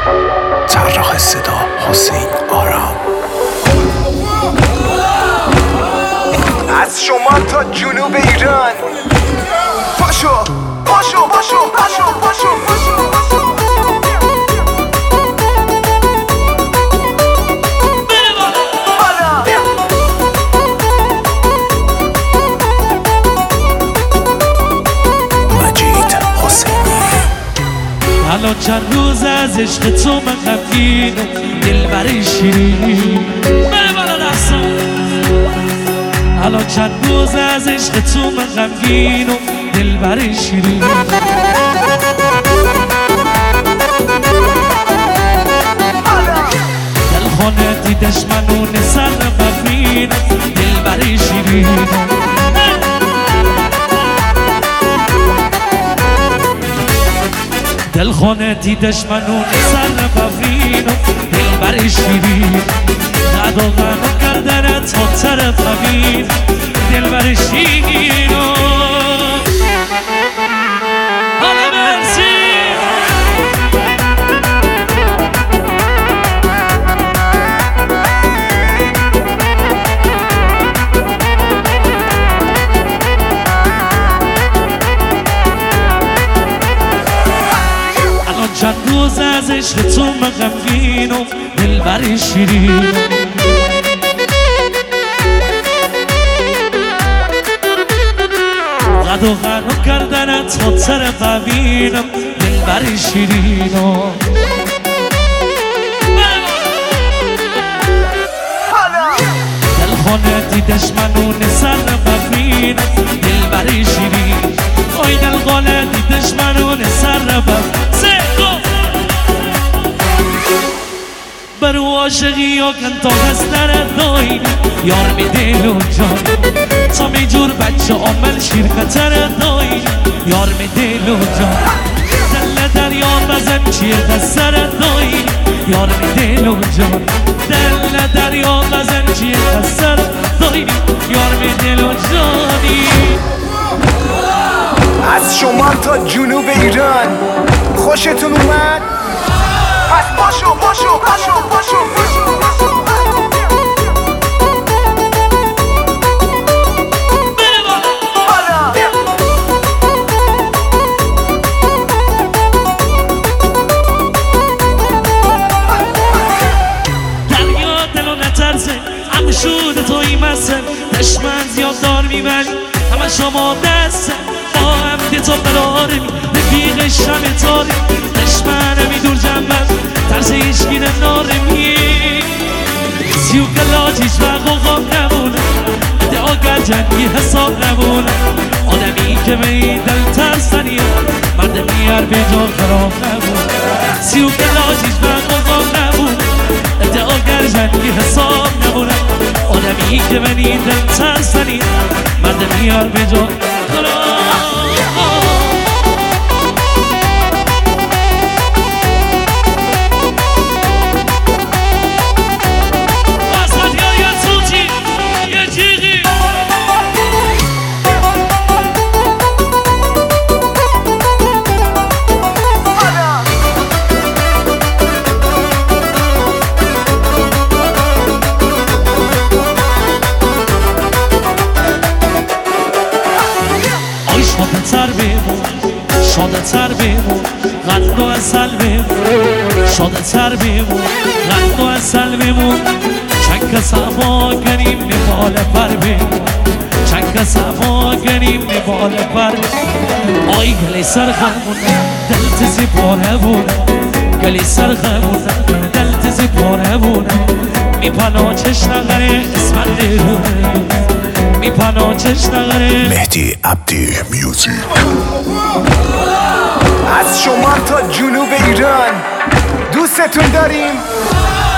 طراح صدا حسین آرام. از شمال تا جنوب ایران پاشو پاشو پاشو پاشو پاشو پاشو الان چند روز از عشق تو من غمگینم، دلبر شیرین بله بالا دستم. الان چند روز از عشق تو من غمگینم، دلبر شیرین. دلخانه دیدش منو سر ببینم، دلبر شیرین. دلخانه دیدش منو سر ببینم، دلبر شیرین. غد و غم کردن تا طرف همین، دلبر شیرین. حالا مرسی چند روز از عشق تو من غمگینم، دلبر شیرین. غد و غم کردن تا سر ببینم، دلبر شیرین. دلخانه دیدش منو سر ببینم، دلبر شیرین. آی دلخانه دیدش منو سر ببینم، برو عاشقی یا کن تا هستن دایی یار می دل و جان. تا می جور بچه عمل شیر خطر دایی یار می دل و جان. دل دریا بزن چیه دستر دایی یار می دل و جان. دل دریا بزن چیه دستر دایی یار می دل و جانی. از شمال تا جنوب ایران خوشتون اومد؟ پس پاشو پاشو پاشو پاشو پاشو دریا دلو نترسه، همه شود توی مسن. دشمن زیاد دار میبری، همه شما دسته. با هم دی تو قراره می رفیق شم تاری. دشمن میدور جنبت ترس ایشگی نارمی. سیو کلاج هیچ وقت خواب نمونه، ادعاگر جنگی حساب نمونه. آدمی که به این دل ترسنیه، مرد میار به جا خراب نمونه. سیو کلاج هیچ وقت خواب نمونه، ادعاگر جنگی حساب نمونه. آدمی که به این دل ترسنیه، مرد میار به جا خراب. شاده تر بیمون غد و اصل بیمون. شاده تر بیمون غد و اصل بیمون. چنگ صفا گریم نبال پر بیمون. چنگ صفا گریم نبال پر بیمون. آی گلی سرخمون دل تزی پاره بونه. گلی سرخمون دل تزی پاره بونه. میپانا چشم نغره اسمت دیرونه. میپانا چشم نغره مهدی عبدی میوزیک. از شمال تا جنوب ایران دوستتون داریم.